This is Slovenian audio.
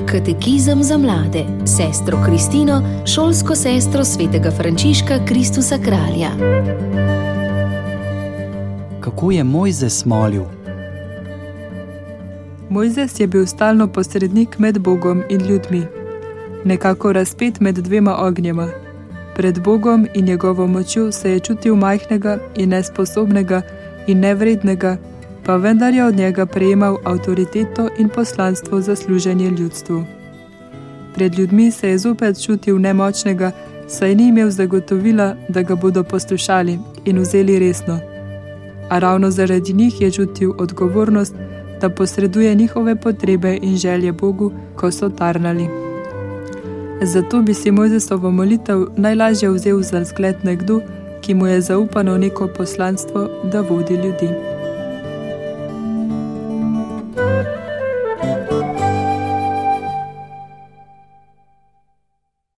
Katekizem za mlade, sestro Kristino, šolsko sestro svetega Frančiška Kristusa Kralja. Kako je Mojzes molil? Mojzes je bil stalno posrednik med Bogom in ljudmi, nekako razpet med dvema ognjema. Pred Bogom in njegovo močjo se je čutil majhnega in nesposobnega in nevrednega, pa vendar je od njega prejemal avtoriteto in poslanstvo za služenje ljudstvu. Pred ljudmi se je zopet čutil nemočnega, saj ni imel zagotovila, da ga bodo poslušali in vzeli resno. A ravno zaradi njih je čutil odgovornost, da posreduje njihove potrebe in želje Bogu, ko so tarnali. Zato bi si Mojzesovo molitev najlažje vzel za zgled nekdo, ki mu je zaupano neko poslanstvo, da vodi ljudi.